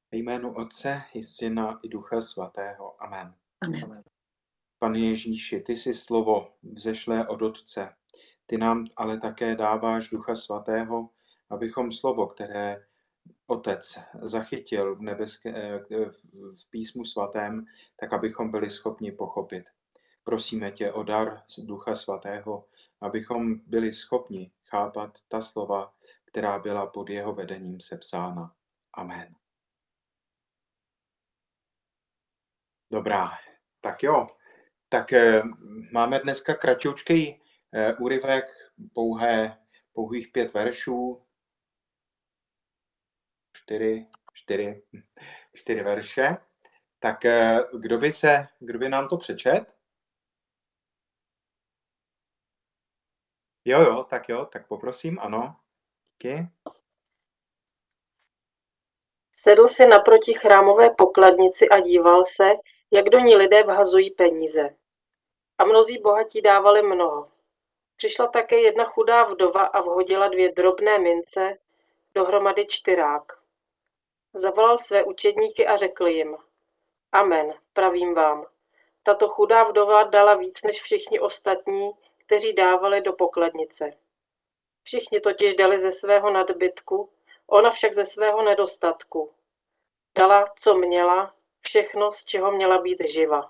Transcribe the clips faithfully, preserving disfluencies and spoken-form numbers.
Ve jménu Otce i Syna i Ducha Svatého. Amen. Amen. Pane Ježíši, ty jsi slovo vzešlé od Otce. Ty nám ale také dáváš Ducha Svatého, abychom slovo, které Otec zachytil v, nebeské, v písmu svatém, tak abychom byli schopni pochopit. Prosíme tě o dar z Ducha Svatého, abychom byli schopni chápat ta slova, která byla pod jeho vedením sepsána. Amen. Dobrá, tak jo. Tak eh, máme dneska kratoučký eh, úryvek, pouhé, pouhých pět veršů, čtyři, čtyři, čtyři verše. Tak eh, kdo by se, kdo by nám to přečet? Jo, jo, tak jo, tak poprosím, ano. Díky. Sedl si naproti chrámové pokladnici a díval se, jak do ní lidé vhazují peníze. A mnozí bohatí dávali mnoho. Přišla také jedna chudá vdova a vhodila dvě drobné mince, dohromady čtyrák. Zavolal své učedníky a řekl jim: Amen, pravím vám. Tato chudá vdova dala víc než všichni ostatní, kteří dávali do pokladnice. Všichni totiž dali ze svého nadbytku, ona však ze svého nedostatku. Dala, co měla, všechno, z čeho měla být živa.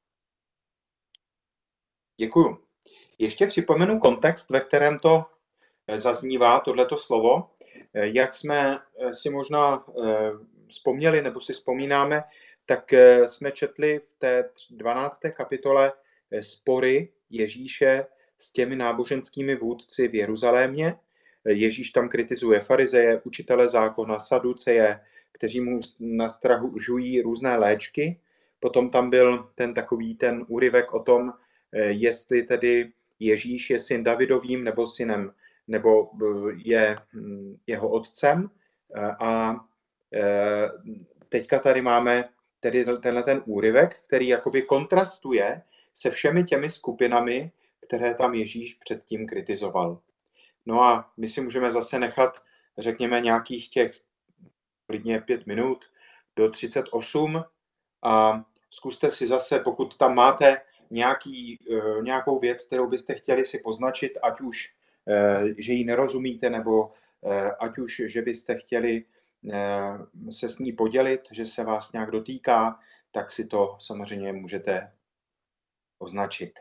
Děkuju. Ještě připomenu kontext, ve kterém to zaznívá, tohleto slovo. Jak jsme si možná vzpomněli, nebo si vzpomínáme, tak jsme četli v té dvanácté kapitole spory Ježíše s těmi náboženskými vůdci v Jeruzalémě. Ježíš tam kritizuje farizeje, učitele zákona, saduceje, kteří mu nastražují různé léčky. Potom tam byl ten takový ten úryvek o tom, jestli tedy Ježíš je syn Davidovým nebo synem, nebo je jeho otcem. A teďka tady máme tedy tenhle ten úryvek, který jakoby kontrastuje se všemi těmi skupinami, které tam Ježíš předtím kritizoval. No a my si můžeme zase nechat, řekněme, nějakých těch klidně pět minut do třicet osm a zkuste si zase, pokud tam máte nějaký, nějakou věc, kterou byste chtěli si poznačit, ať už, že ji nerozumíte, nebo ať už, že byste chtěli se s ní podělit, že se vás nějak dotýká, tak si to samozřejmě můžete označit.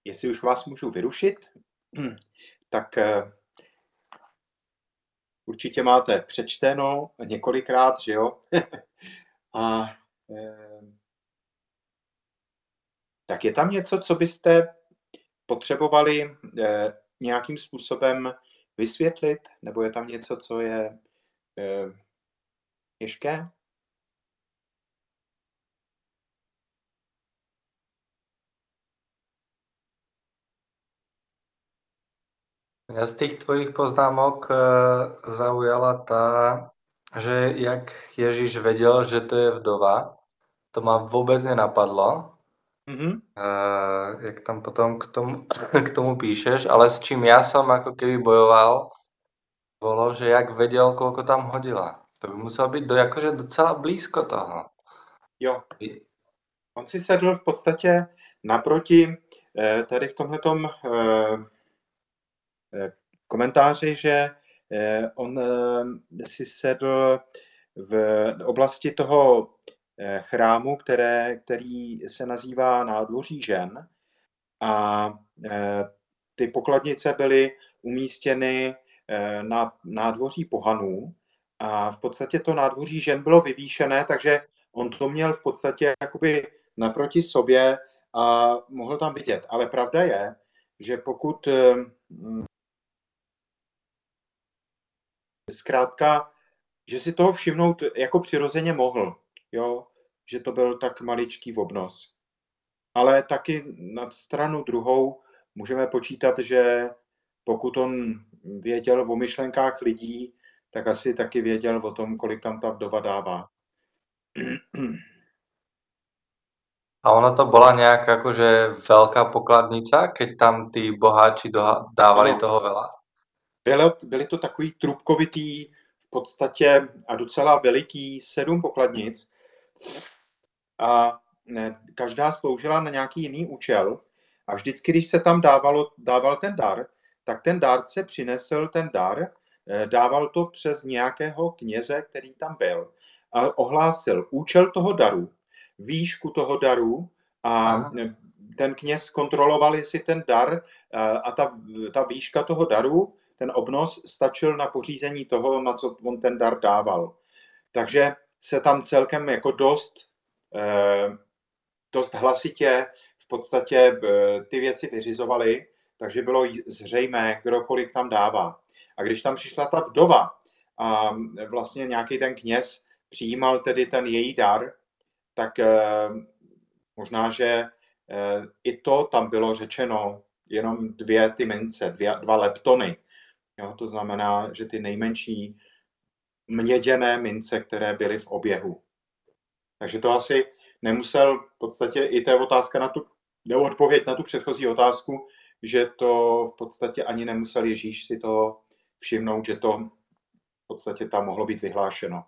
jestli už vás můžu vyrušit, tak eh, určitě máte přečteno několikrát, že jo? A eh, tak je tam něco, co byste potřebovali eh, nějakým způsobem vysvětlit, nebo je tam něco, co je eh, těžké? Mňa z tých tvojich poznámok e, zaujala tá, že jak Ježíš vedel, že to je vdova, to ma vôbec nenapadlo. Mm-hmm. E, jak tam potom k tomu, k tomu píšeš, ale s čím ja som ako keby bojoval, bolo, že jak vedel, koľko tam hodila. To by muselo byť do, akože docela blízko toho. Jo. On si sedl v podstatě naproti eh, tady v tomhletom eh, komentáři, že eh, on eh, si sedl v oblasti toho eh, chrámu, které, který se nazývá nádvoří žen, a eh, ty pokladnice byly umístěny eh, na nádvoří pohanů a v podstatě to nádvoří žen bylo vyvýšené, takže on to měl v podstatě jakoby naproti sobě a mohl tam vidět. Ale pravda je, že pokud eh, zkrátka, že si toho všimnout jako přirozeně mohl, jo? Že to byl tak maličký obnos. Ale taky na stranu druhou můžeme počítat, že pokud on věděl o myšlenkách lidí, tak asi taky věděl o tom, kolik tam ta vdova dává. A ono to bola nejaká akože veľká pokladnica, keď tam tí boháči dávali Ano. toho veľa? Bylo, byly to takový trubkovitý, v podstatě a docela veliký sedm pokladnic a ne, každá sloužila na nějaký jiný účel a vždycky, když se tam dávalo, dával ten dar, tak ten dárce přinesl ten dar, dával to přes nějakého kněze, který tam byl a ohlásil účel toho daru, výšku toho daru a Aha. ten kněz kontroloval, jestli ten dar a ta, ta výška toho daru, ten obnos stačil na pořízení toho, na co on ten dar dával. Takže se tam celkem jako dost, dost hlasitě v podstatě ty věci vyřizovaly, takže bylo zřejmé, kdo kolik tam dává. A když tam přišla ta vdova a vlastně nějaký ten kněz přijímal tedy ten její dar, tak možná, že i to tam bylo řečeno, jenom dvě ty mince, dvě, dva leptony. Jo, to znamená, že ty nejmenší měděné mince, které byly v oběhu. Takže to asi nemusel, v podstatě i to je otázka na tu, nebo odpověď na tu předchozí otázku, že to v podstatě ani nemusel Ježíš si to všimnout, že to v podstatě tam mohlo být vyhlášeno.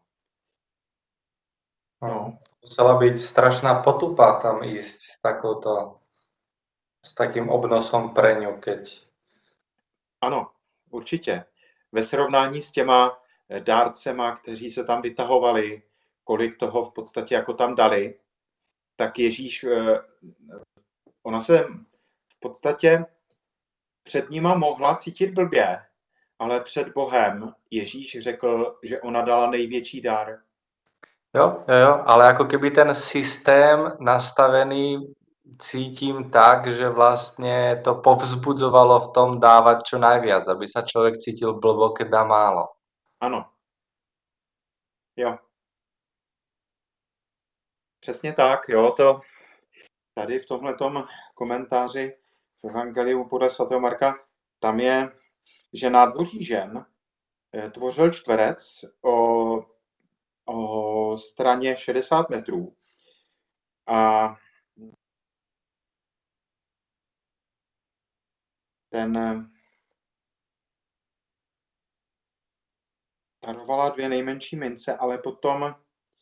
No. Musela byť strašná potupa tam ísť s takouto, s takým obnosom pre ňu, keď... Ano, určitě. Ve srovnání s těma dárcema, kteří se tam vytahovali, kolik toho v podstatě jako tam dali, tak Ježíš, ona se v podstatě před nima mohla cítit blbě, ale před Bohem Ježíš řekl, že ona dala největší dar. Jo, jo, jo, ale ako keby ten systém nastavený cítim tak, že vlastne to povzbudzovalo v tom dávať čo najviac, aby sa človek cítil blbo, keď dá málo. Ano. Jo. Přesně tak, jo, to tady v tomhletom komentáři v Evangeliu podle svatého Marka, tam je, že nádvoří žen tvořil čtverec o, o straně šedesát metrů a ten darovala dvě nejmenší mince, ale potom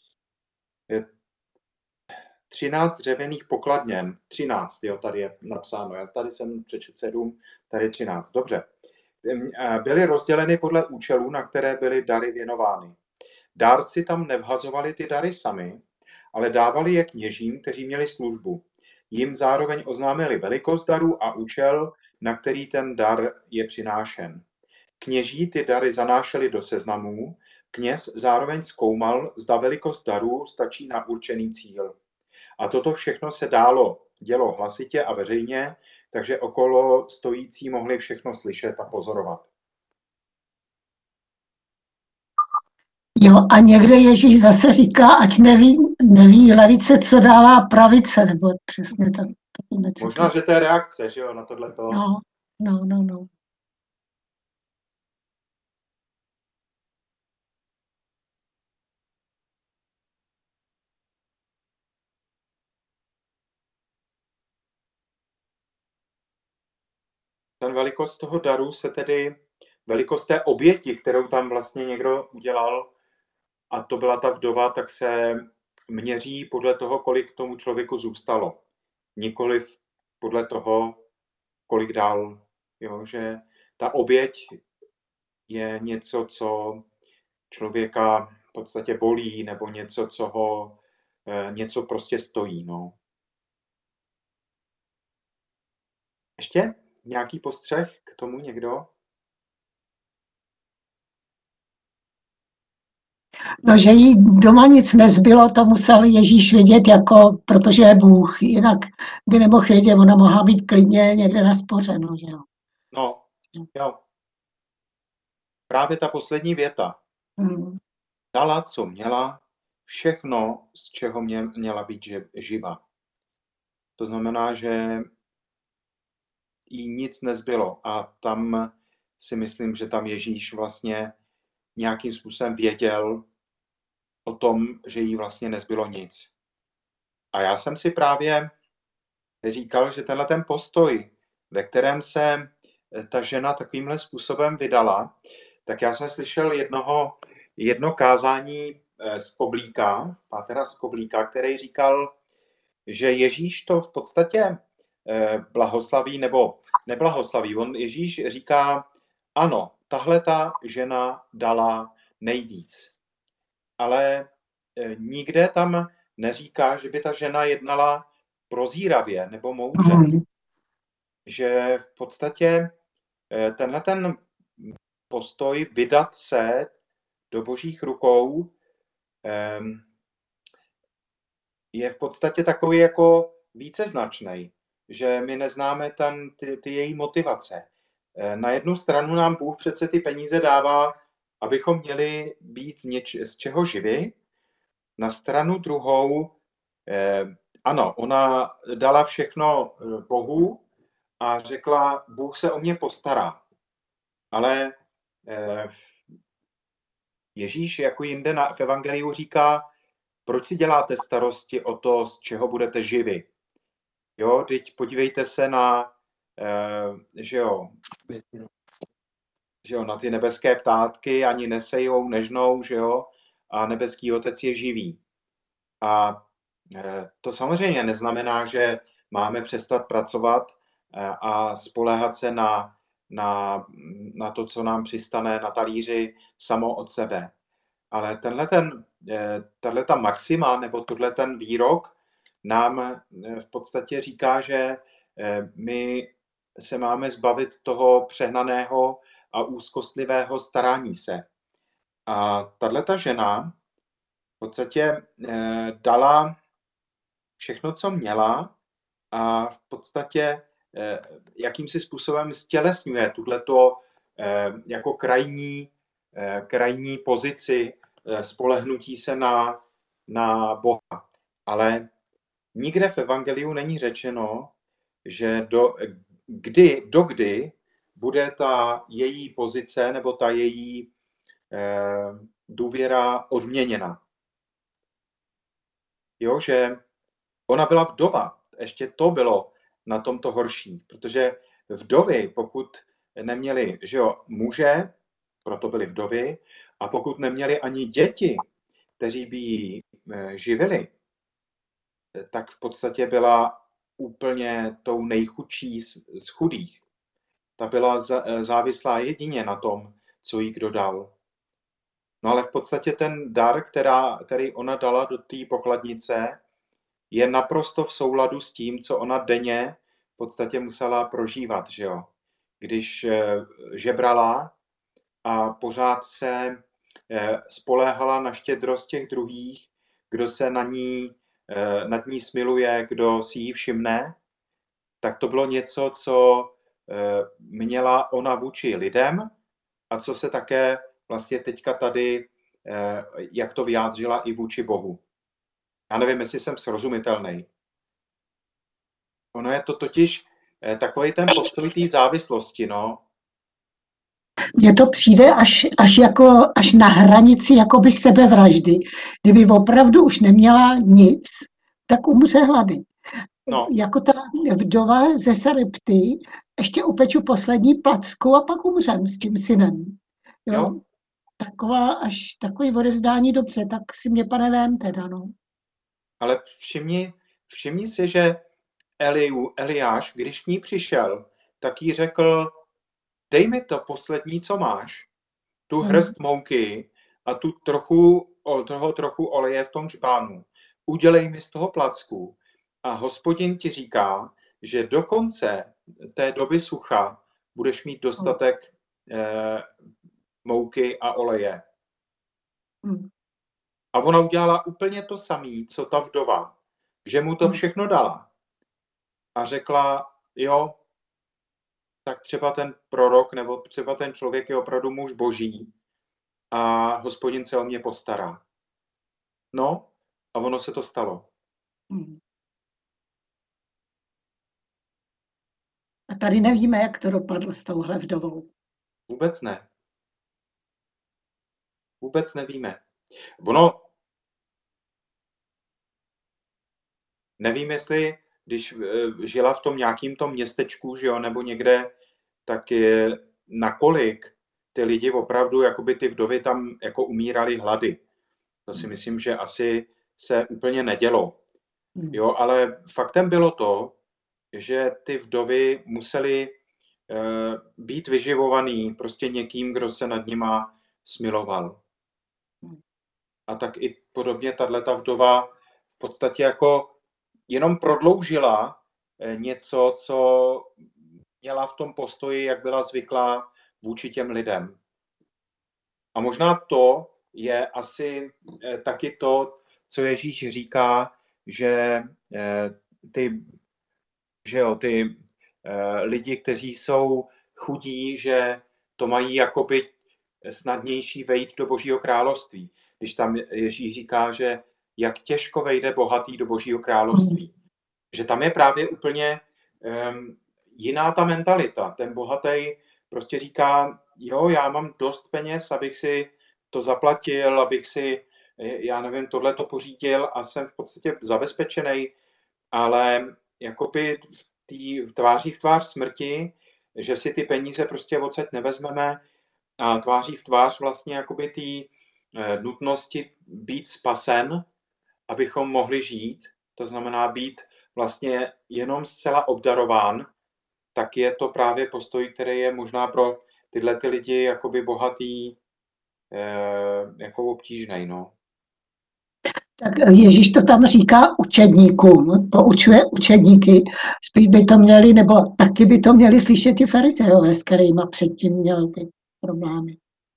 třináct dřevěných pokladněn. třináct, jo, tady je napsáno. Já tady jsem přečet sedm, tady třináct. Dobře. Byly rozděleny podle účelů, na které byly dary věnovány. Dárci tam nevhazovali ty dary sami, ale dávali je kněžím, kteří měli službu. jim zároveň oznámili velikost daru a účel, na který ten dar je přinášen. Kněží ty dary zanášeli do seznamů, kněz zároveň zkoumal, zda velikost darů stačí na určený cíl. A toto všechno se dálo, dělo hlasitě a veřejně, takže okolo stojící mohli všechno slyšet a pozorovat. Jo, a někde Ježíš zase říká, ať neví, neví levice, co dává pravice, nebo přesně tak. Možná, že to je reakce, že jo, na tohleto. No, no, no, no. Ten velikost toho daru se tedy, velikost té oběti, kterou tam vlastně někdo udělal, a to byla ta vdova, tak se měří podle toho, kolik tomu člověku zůstalo. Nikoliv podle toho, kolik dal. Jo, že ta oběť je něco, co člověka v podstatě bolí, nebo něco, co ho něco prostě stojí. No. Ještě nějaký postřeh k tomu někdo? No, že jí doma nic nezbylo, to musel Ježíš vědět, jako, protože je Bůh. Jinak by nemohl vědět, ona mohla být klidně někde naspořeno, že jo. No, jo. Právě ta poslední věta. Hmm. Dala, co měla, všechno, z čeho mě, měla být živa. To znamená, že jí nic nezbylo a tam si myslím, že tam Ježíš vlastně nějakým způsobem věděl o tom, že jí vlastně nezbylo nic. A já jsem si právě říkal, že tenhle ten postoj, ve kterém se ta žena takovýmhle způsobem vydala, tak já jsem slyšel jednoho, jedno kázání z Koblíka, pátera z Koblíka, který říkal, že Ježíš to v podstatě blahoslaví nebo neblahoslaví. On Ježíš říká, ano, tahle ta žena dala nejvíc. Ale nikde tam neříká, že by ta žena jednala prozíravě nebo moudře. Mm. Že v podstatě tenhle ten postoj vydat se do božích rukou je v podstatě takový jako víceznačný, že my neznáme ten, ty, ty její motivace. Na jednu stranu nám Bůh přece ty peníze dává, abychom měli být z, něč, z čeho živi. Na stranu druhou, eh, ano, ona dala všechno Bohu a řekla, Bůh se o mě postará. Ale eh, Ježíš jako jinde na, v evangeliu říká, proč si děláte starosti o to, z čeho budete živi. Jo, teď podívejte se na, eh, že jo, že jo, na ty nebeské ptátky, ani nesejou, nežnou, že jo, a nebeský otec je živý. A eh, to samozřejmě neznamená, že máme přestat pracovat eh, a spoléhat se na, na, na to, co nám přistane na talíři samo od sebe. Ale tenhle ten, eh, tahle ta maxima, nebo tohle ten výrok nám v podstatě říká, že my se máme zbavit toho přehnaného a úzkostlivého starání se. A tahleta žena v podstatě dala všechno, co měla a v podstatě jakýmsi způsobem stělesňuje tuhleto jako krajní, krajní pozici spolehnutí se na, na Boha. Ale nikde v evangeliu není řečeno, že do, kdy, dokdy bude ta její pozice nebo ta její eh, důvěra odměněna. Jo, že ona byla vdova. Ještě to bylo na tomto horší, protože vdovy, pokud neměli, že jo, muže, proto byly vdovy, a pokud neměli ani děti, kteří by ji živili, tak v podstatě byla úplně tou nejchudší z chudých. Ta byla závislá jedině na tom, co jí kdo dal. No ale v podstatě ten dar, která, který ona dala do té pokladnice, je naprosto v souladu s tím, co ona denně v podstatě musela prožívat, že jo. Když žebrala a pořád se spoléhala na štědrost těch druhých, kdo se na ní, nad ní smiluje, kdo si ji všimne, tak to bylo něco, co měla ona vůči lidem a co se také vlastně teďka tady, jak to vyjádřila i vůči Bohu. Já nevím, jestli jsem srozumitelný. Ono je to totiž takový ten postoj té závislosti, no. Mně to přijde až, až, jako, až na hranici jakoby sebevraždy. Kdyby opravdu už neměla nic, tak umře hlady. No. Jako ta vdova ze Sarepty, ještě upeču poslední placku a pak umřem s tím synem. Jo? Jo. Taková až takový odevzdání dobře, tak si mě pane vem teda, no. Ale všimni, všimni si, že Eliu, Eliáš, když k ní přišel, tak jí řekl, dej mi to poslední, co máš, tu hrst mouky a tu trochu, toho trochu oleje v tom žbánu. Udělej mi z toho placku. A Hospodin ti říká, že do konce té doby sucha budeš mít dostatek eh, mouky a oleje. Hmm. A ona udělala úplně to samé, co ta vdova, že mu to všechno dala. A řekla, jo, tak třeba ten prorok nebo třeba ten člověk je opravdu muž boží a Hospodin se o mě postará. No, a ono se to stalo. Hmm. A tady nevíme, jak to dopadlo s touhle vdovou. Vůbec ne. Vůbec nevíme. Ono, nevím, jestli, když žila v tom nějakým tom městečku, že jo, nebo někde, tak je, nakolik ty lidi opravdu, jakoby ty vdovy tam jako umírali hlady. To si myslím, že asi se úplně nedělo. Jo, ale faktem bylo to, že ty vdovy musely uh, být vyživovaný prostě někým, kdo se nad nima smiloval. A tak i podobně tato vdova v podstatě jako jenom prodloužila něco, co měla v tom postoji, jak byla zvyklá vůči těm lidem. A možná to je asi taky to, co Ježíš říká, že ty, že jo, ty lidi, kteří jsou chudí, že to mají jakoby snadnější vejít do Božího království. Když tam Ježíš říká, že jak těžko vejde bohatý do Božího království. Že tam je právě úplně um, jiná ta mentalita. Ten bohatý prostě říká, jo, já mám dost peněz, abych si to zaplatil, abych si, já nevím, tohle to pořídil a jsem v podstatě zabezpečený, ale jakoby v, tý, v tváří v tvář smrti, že si ty peníze prostě odsaď nevezmeme a tváří v tvář vlastně jakoby té nutnosti být spasen, abychom mohli žít, to znamená být vlastně jenom zcela obdarován, tak je to právě postoj, který je možná pro tyhle ty lidi jakoby bohatý, eh, jako obtížnej, no. Tak Ježíš to tam říká učedníkům, poučuje učedníky, spíš by to měli, nebo taky by to měli slyšet i farizejové, s kterýma předtím měl ty problémy.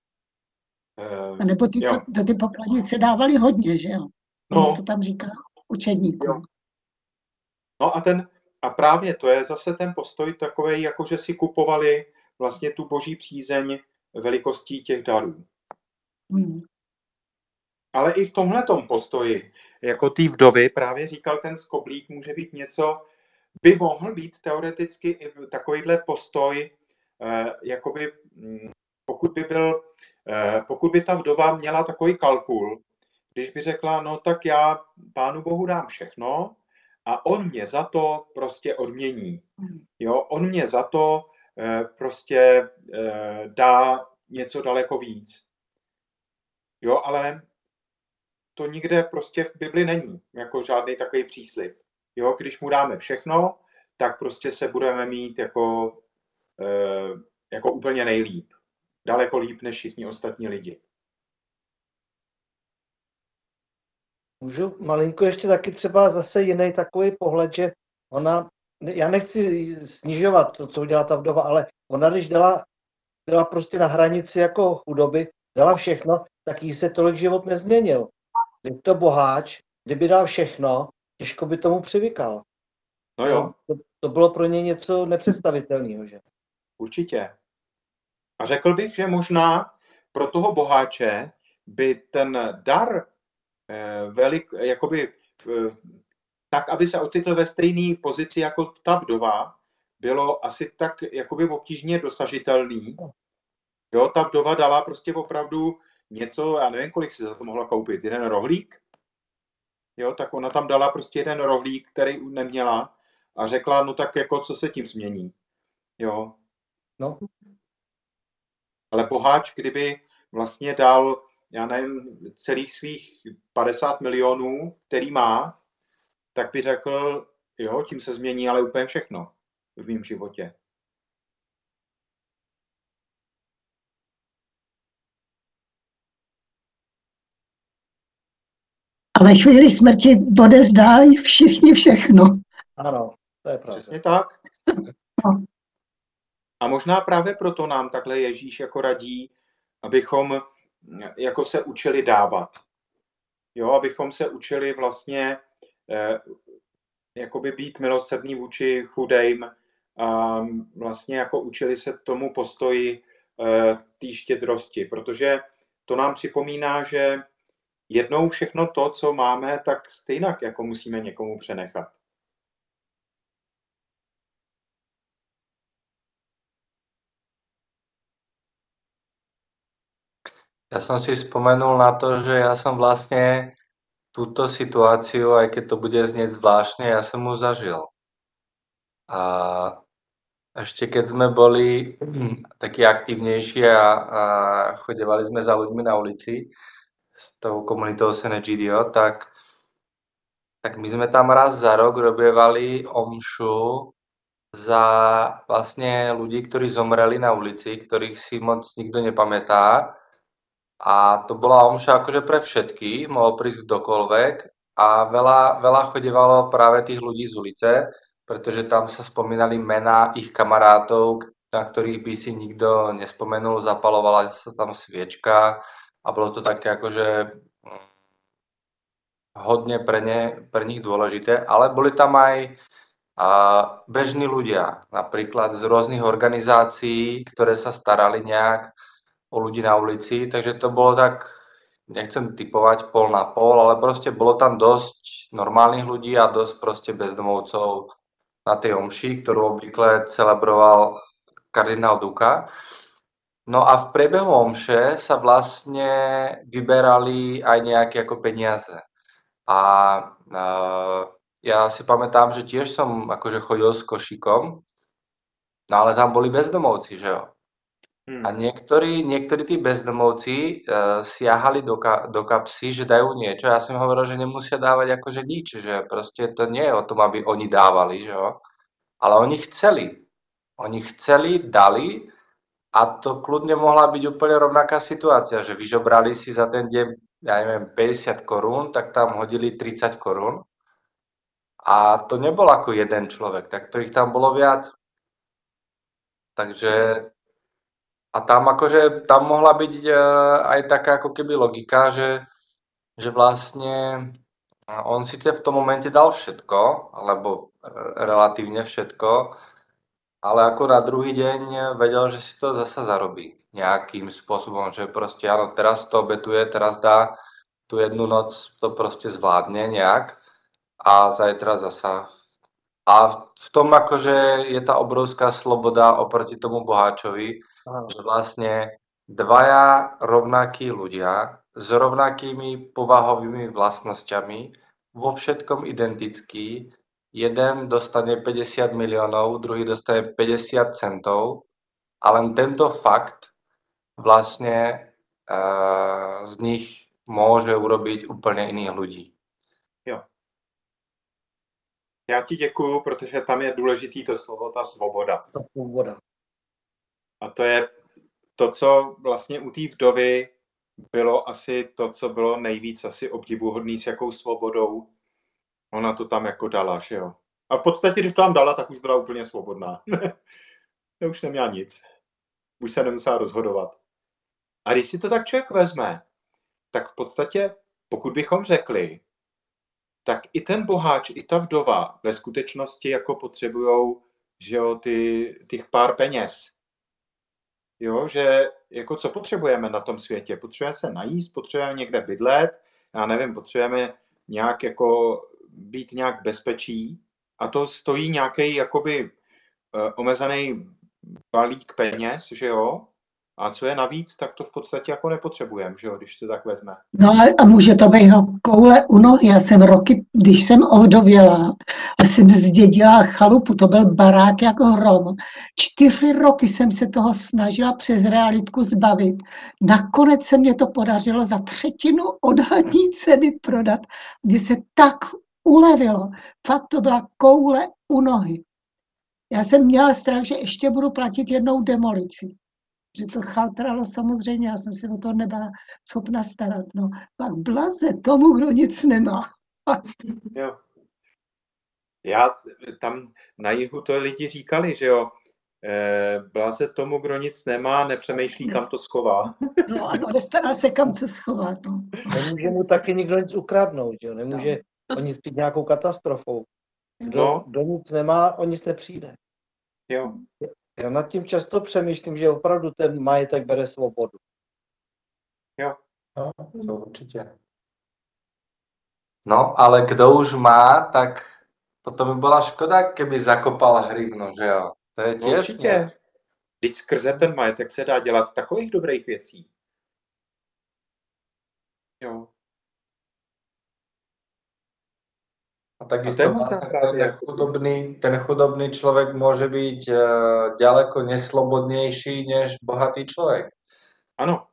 Eh, A nebo ty, jo. co to ty pokladnice dávali hodně, že jo? No. To tam říká učedníkům. Jo. No a ten, a právě to je zase ten postoj takovej, jako že si kupovali vlastně tu boží přízeň velikostí těch darů. Hmm. Ale i v tomhletom postoji, jako té vdovy, právě říkal ten skoblík, může být něco, by mohl být teoreticky i takovýhle postoj, eh, jakoby, pokud by byl, eh, pokud by ta vdova měla takový kalkul, když by řekla, no tak já Pánu Bohu dám všechno a on mě za to prostě odmění. Jo, on mě za to eh, prostě eh, dá něco daleko víc. Jo, ale to nikde prostě v Bibli není, jako žádný takový příslib. Jo, když mu dáme všechno, tak prostě se budeme mít jako, eh, jako úplně nejlíp. Daleko líp než všichni ostatní lidi. Můžu malinko ještě taky třeba zase jiný takový pohled, že ona, já nechci snižovat to, co udělala ta vdova, ale ona, když dala, byla prostě na hranici jako chudoby, dala všechno, tak jí se tolik život nezměnil. Když to boháč, kdyby dal všechno, těžko by tomu přivykal. No jo, To, to bylo pro ně něco nepředstavitelného, že? určitě. A řekl bych, že možná pro toho boháče by ten dar eh, velik, jakoby, eh, tak, aby se ocitl ve stejné pozici jako ta vdova, bylo asi tak jakoby obtížně dosažitelný. Jo, ta vdova dala prostě opravdu něco, já nevím, kolik si za to mohla koupit, jeden rohlík. Jo, tak ona tam dala prostě jeden rohlík, který neměla a řekla, no tak jako, co se tím změní. Jo. No. Ale boháč, kdyby vlastně dal, já nevím, celých svých padesát milionů, který má, tak by řekl, jo, tím se změní ale úplně všechno v mém životě. A ve chvíli smrti odezdají všichni všechno. Ano, to je pravda. Přesně tak. No. A možná právě proto nám takhle Ježíš jako radí, abychom jako se učili dávat. Jo, abychom se učili vlastně eh, jakoby být milosrdní vůči chudým a vlastně jako učili se tomu postoji eh, té štědrosti, protože to nám připomíná, že jednou všechno to, co máme, tak stejně jako musíme někomu přenechat. Ja som si spomenul na to, že ja som vlastne túto situáciu, aj keď to bude znieť zvláštne, ja som ju zažil. A ešte keď sme boli takí aktívnejší a, a chodevali sme za ľuďmi na ulici s tou komunitou Sene Gidio, tak, tak my sme tam raz za rok robievali omšu za vlastne ľudí, ktorí zomreli na ulici, ktorých si moc nikto nepamätá. A to bola omša akože pre všetkých, mohol prísť kdokoľvek a veľa, veľa chodevalo práve tých ľudí z ulice, pretože tam sa spomínali mená ich kamarátov, na ktorých by si nikto nespomenul, zapalovala sa tam sviečka a bolo to také akože hodne pre, ne, pre nich dôležité, ale boli tam aj a bežní ľudia, napríklad z rôznych organizácií, ktoré sa starali nejak o ľudí na ulici, takže to bolo tak, nechcem typovať pol na pol, ale proste bolo tam dosť normálnych ľudí a dosť proste bezdomovcov na tej omši, ktorú obvykle celebroval kardinál Duka. No a v priebehu omše sa vlastne vyberali aj nejaké ako peniaze. A uh, ja si pamätám, že tiež som akože chodil s košíkom, no ale tam boli bezdomovci, že jo. Hmm. A niektorí, niektorí tí bezdomovci uh, siahali do, ka, do kapsy, že dajú niečo. Ja som hovoril, že nemusia dávať akože nič, že proste to nie je o tom, aby oni dávali, že jo. Ale oni chceli. Oni chceli, dali a to kľudne mohla byť úplne rovnaká situácia, že vyžobrali si za ten deň, ja neviem, päťdesiat korún, tak tam hodili tridsať korún. A to nebol ako jeden človek, tak to ich tam bolo viac. Takže a tam akože, tam mohla byť uh, aj taká ako keby logika, že, že vlastne on síce v tom momente dal všetko, alebo relatívne všetko, ale ako na druhý deň vedel, že si to zasa zarobí nejakým spôsobom, že proste áno, teraz to obetuje, teraz dá tú jednu noc, to proste zvládne nejak a zajtra zasa. A v, v tom akože je tá obrovská sloboda oproti tomu boháčovi, Aha. že vlastne dvaja rovnakí ľudia s rovnakými povahovými vlastnosťami, vo všetkom identický, jeden dostane päťdesiat miliónov, druhý dostane päťdesiat centov a len tento fakt vlastne uh, z nich môže urobiť úplne iných ľudí. Jo. Já ti děkuju, protože tam je důležitý to slovo, ta svoboda. Ta svoboda. A to je to, co vlastně u té vdovy bylo asi to, co bylo nejvíc asi obdivuhodný, s jakou svobodou ona to tam jako dala, že jo. A v podstatě, když to tam dala, tak už byla úplně svobodná. Už neměla nic. Už se nemusela rozhodovat. A když si to tak člověk vezme, tak v podstatě, pokud bychom řekli, tak i ten boháč, i ta vdova ve skutečnosti jako potřebujou, že jo, ty, těch pár peněz. Jo, že jako co potřebujeme na tom světě? Potřebujeme se najíst, potřebujeme někde bydlet, já nevím, potřebujeme nějak jako být nějak bezpečí a to stojí nějaký jakoby uh, omezený balík peněz, že jo? A co je navíc, tak to v podstatě jako nepotřebujeme, že jo, když se tak vezme. No a může to být koule u nohy. Já jsem roky, když jsem ovdověla a jsem zdědila chalupu, to byl barák jako hrom. Čtyři roky jsem se toho snažila přes realitku zbavit. Nakonec se mě to podařilo za třetinu odhadní ceny prodat, kdy se tak ulevilo. Fakt to byla koule u nohy. Já jsem měla strach, že ještě budu platit jednou demolici. Že to chátralo samozřejmě, já jsem se o to nebyla schopna starat. No, pak blaze tomu, kdo nic nemá. Jo. Já tam na jihu to lidi říkali, že jo, e, blaze tomu, kdo nic nemá, nepřemýšlí, kam to schová. No ano, nestará se, kam to schovat. No. Nemůže mu taky nikdo nic ukradnout, že jo? Nemůže no. o nic přijít nějakou katastrofou. Kdo, No. kdo nic nemá, o nic nepřijde. Jo. Já nad tím často přemýšlím, že opravdu ten majetek bere svobodu. Jo. No, to určitě. No, ale kdo už má, tak potom by byla škoda, keby zakopal hrivnu, že jo? To je No těž určitě. Vždyť skrze ten majetek se dá dělat takových dobrých věcí. Jo. A takisto A to je vlastne možná právě- ten chudobný, ten chudobný človek môže byť uh, ďaleko neslobodnejší než bohatý človek. Ano.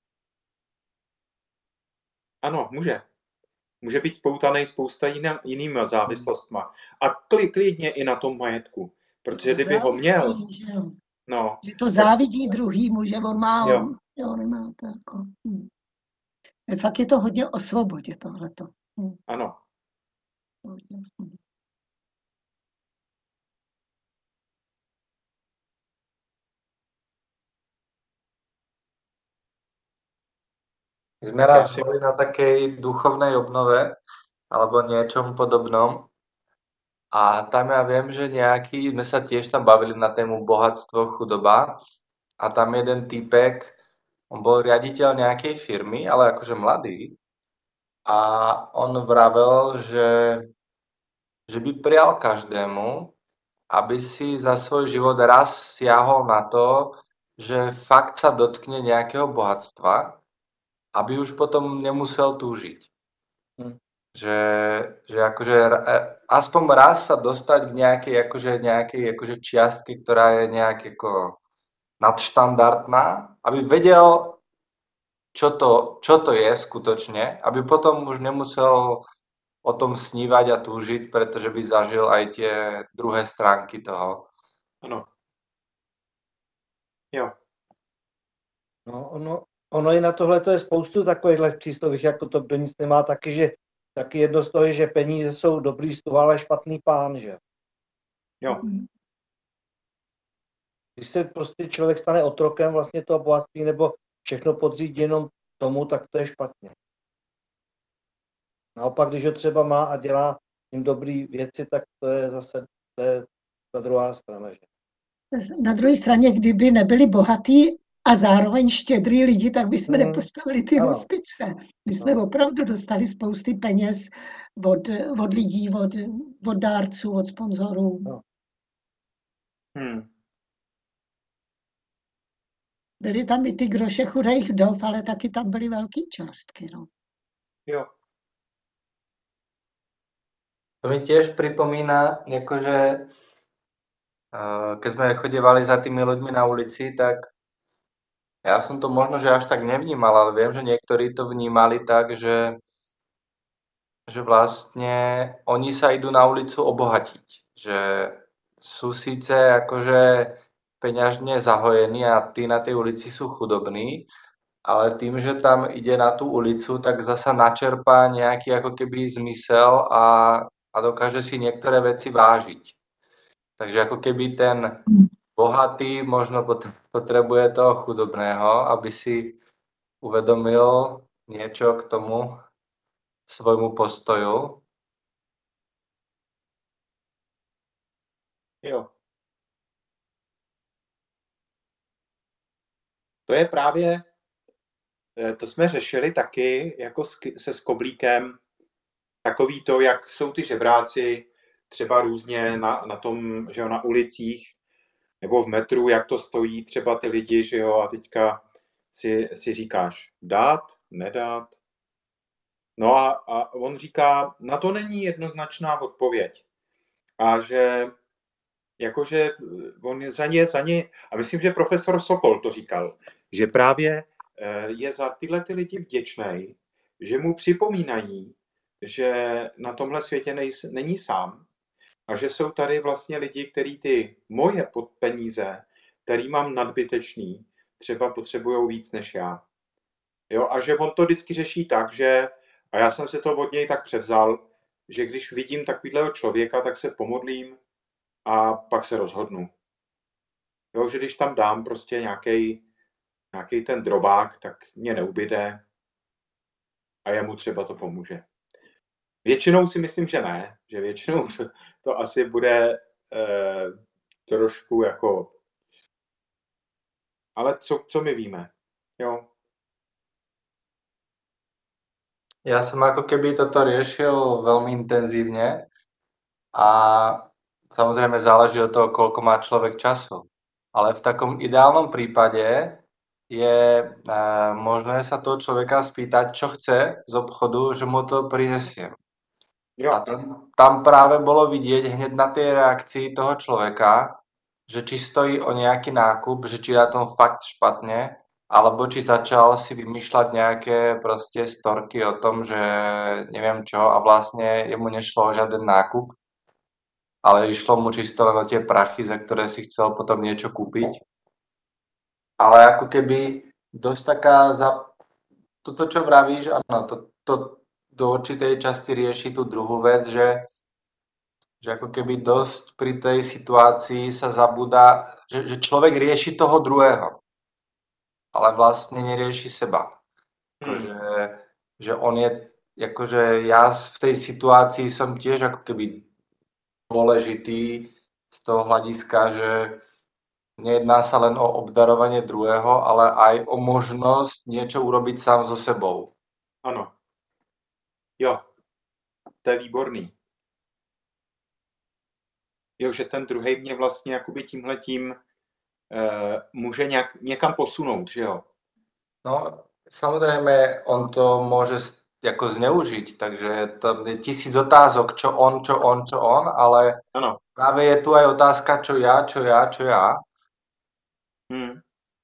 Ano, může. Může být spoutaný spousta jiná, jinýma závislostma. A kli, klidně i na tom majetku. Protože kdyby ho měl, Závistí, že, jo. no, Že to závidí druhýmu, že on má, Jo. on, jo, nemá to jako. Hm. Fakt je to hodně o svobodě tohleto. Hm. ano. Hodně o svobodě. My sme raz Ja si- boli na takej duchovnej obnove alebo niečom podobnom a tam ja viem, že nejaký, sme sa tiež tam bavili na tému bohatstvo, chudoba a tam jeden týpek, on bol riaditeľ nejakej firmy, ale akože mladý a on vravel, že, že by prial každému, aby si za svoj život raz siahol na to, že fakt sa dotkne nejakého bohatstva, aby už potom nemusel túžiť. Hm. Že, že akože aspoň raz sa dostať k nejakej, akože nejakej akože čiastke, ktorá je nejak ako nadštandardná, aby vedel, čo to, čo to je skutočne, aby potom už nemusel o tom snívať a túžiť, pretože by zažil aj tie druhé stránky toho. Ano. Jo. No, ono, ono i na tohle to je spoustu takových příslových, jako to, kdo nic nemá, taky, že taky jedno z toho je, že peníze jsou dobrý sluha, ale špatný pán, že? Jo. Když se prostě člověk stane otrokem vlastně toho bohatství nebo všechno podřídí jenom tomu, tak to je špatně. Naopak, když ho třeba má a dělá jim dobrý věci, tak to je zase to je ta druhá strana. Že? Na druhé straně, kdyby nebyli bohatí a zároveň štědrý lidi, tak bychom Hmm. nepostavili ty Ano. hospice. My jsme No. opravdu dostali spousty peněz od, od lidí, od, od dárců, od sponzorů. No. Hm. Byly tam i ty groše chudých vdov, ale taky tam byly velké částky. No. Jo. To mi tiež pripomína, akože uh, keď sme chodievali za tými ľuďmi na ulici, tak ja som to možno, že až tak nevnímal, ale viem, že niektorí to vnímali tak, že, že vlastne oni sa idú na ulicu obohatiť. Že sú síce akože peňažne zahojení a tí na tej ulici sú chudobní, ale tým, že tam ide na tú ulicu, tak zasa načerpá nejaký ako keby zmysel a, a dokáže si niektoré veci vážiť. Takže ako keby ten bohatý možno potrebuje toho chudobného, aby si uvedomil niečo k tomu svojmu postoju. Jo. To je právě, to jsme řešili taky jako se Skoblíkem, takový to, jak jsou ty žebráci třeba různě na, na tom, že jo, na ulicích nebo v metru, jak to stojí třeba ty lidi, že jo, a teďka si, si říkáš dát, nedát. No a, a on říká, na to není jednoznačná odpověď. A že jakože on je za ně, za ně, a myslím, že profesor Sokol to říkal, že právě je za tyhle ty lidi vděčný, že mu připomínají, že na tomhle světě nej, není sám a že jsou tady vlastně lidi, kteří ty moje peníze, který mám nadbytečný, třeba potřebují víc než já. Jo, a že on to vždycky řeší tak, že, a já jsem se to od něj tak převzal, že když vidím takovýhleho člověka, tak se pomodlím a pak se rozhodnu. Jo, že když tam dám prostě nějaký nějaký ten drobák, tak mě neubyde a jemu třeba to pomůže. Většinou si myslím, že ne, že většinou to, to asi bude eh, trošku jako... Ale co, co my víme, jo? Ja som ako keby toto riešil veľmi intenzívne a samozrejme záleží od toho, koľko má človek času. Ale v takom ideálnom prípade je uh, možné sa toho človeka spýtať, čo chce z obchodu, že mu to prinesiem. Jo. A tam, tam práve bolo vidieť hneď na tej reakcii toho človeka, že či stojí o nejaký nákup, že či je na tom fakt špatne, alebo či začal si vymýšľať nejaké proste storky o tom, že neviem čo a vlastne jemu nešlo o žiaden nákup, ale išlo mu čisto len o tie prachy, za ktoré si chcel potom niečo kúpiť. Ale ako keby dosť taká za... Toto, čo vravíš, áno, to, to do určitej časti rieši tú druhú vec, že, že ako keby dosť pri tej situácii sa zabúda, že, že človek rieši toho druhého, ale vlastne nerieši seba. Hmm. Že, že on je, akože ja v tej situácii som tiež ako keby dôležitý z toho hľadiska, že nejedná sa len o obdarovanie druhého, ale aj o možnosť niečo urobiť sám so sebou. Ano. Jo, to je výborný. Jo, že ten druhej mě vlastně jakoby tímhletím uh, může nějak, někam posunout, že jo? No, samozrejme, on to môže jako zneužiť, takže tam je tisíc otázok, čo on, čo on, čo on, ale ano. práve je tu aj otázka, čo ja, čo ja, čo ja. Hmm.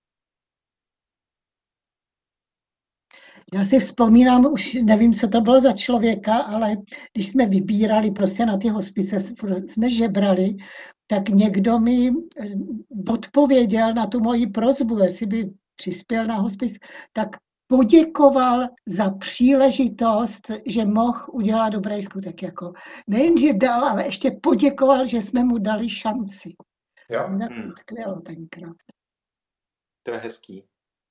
Já si vzpomínám, už nevím, co to bylo za člověka, ale když jsme vybírali prostě na ty hospice, jsme žebrali, tak někdo mi odpověděl na tu moji prosbu, jestli by přispěl na hospic, tak poděkoval za příležitost, že mohl udělat dobrý skutek. Jako. Nejen, že dal, ale ještě poděkoval, že jsme mu dali šanci. Jo. Mě to Hmm. skvělo tenkrát. To je hezký.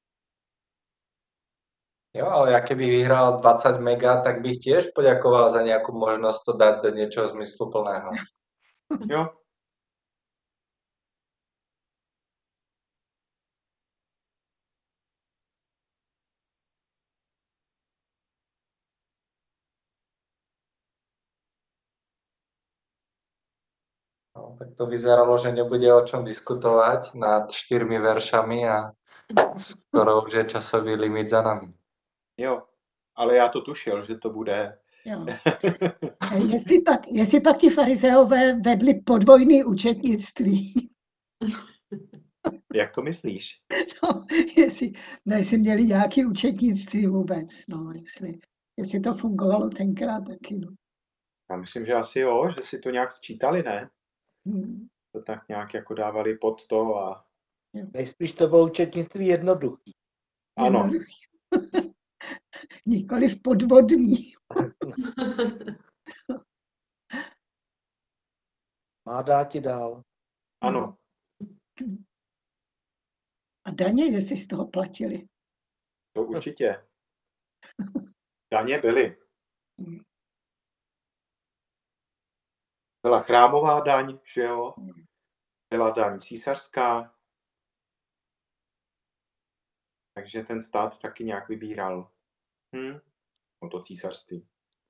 Jo, ale ja keby vyhral dvadsať mega, tak bych tiež poďakoval za nejakú možnosť to dať do niečoho zmysluplného. Jo. No, tak to vyzeralo, že nebude o čom diskutovať nad štyrmi veršami a skoro už je časový limit za nami. Jo, ale já to tušil, že to bude. Jo. Jestli pak, jestli pak ti farizeové vedli podvojné účetnictví. Jak to myslíš? No, jestli, no, jestli měli nějaké účetnictví vůbec, no, jestli, jestli to fungovalo tenkrát taky, no. Já myslím, že asi jo, že si to nějak sčítali, ne? Hmm. To tak nějak jako dávali pod to a... Nejspíš to bylo účetnictví jednoduchý. Ano. Jednoduchý. Nikoliv podvodný. Má dát ti dál. Ano, A daně, jestli z toho platili. to určitě. Daně byly. Byla chrámová daň, že jo? Byla daň císařská. Takže ten stát taky nějak vybíral. Hm? O to císařství.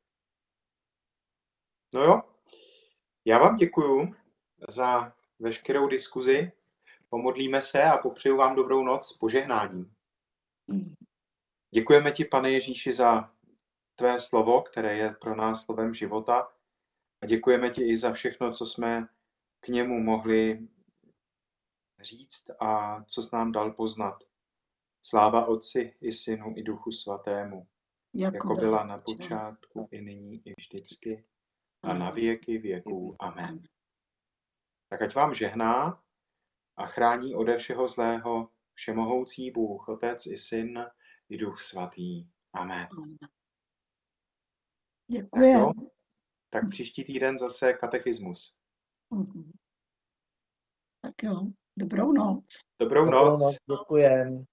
No jo, já vám děkuju za veškerou diskuzi. Pomodlíme se a popřeju vám dobrou noc s požehnáním. Děkujeme ti, Pane Ježíši, za tvé slovo, které je pro nás slovem života. A děkujeme ti i za všechno, co jsme k němu mohli říct a co jsi nám dal poznat. Sláva Otci i Synu i Duchu Svatému, jako, jako byla na počátku, i nyní, i vždycky, a na věky věků. Amen. Tak ať vám žehná a chrání ode všeho zlého všemohoucí Bůh, Otec i Syn i Duch Svatý. Amen. Děkuji. Tak, jo? Tak příští týden zase katechismus. Tak jo, dobrou noc. Dobrou Dobrou noc. noc, děkujem.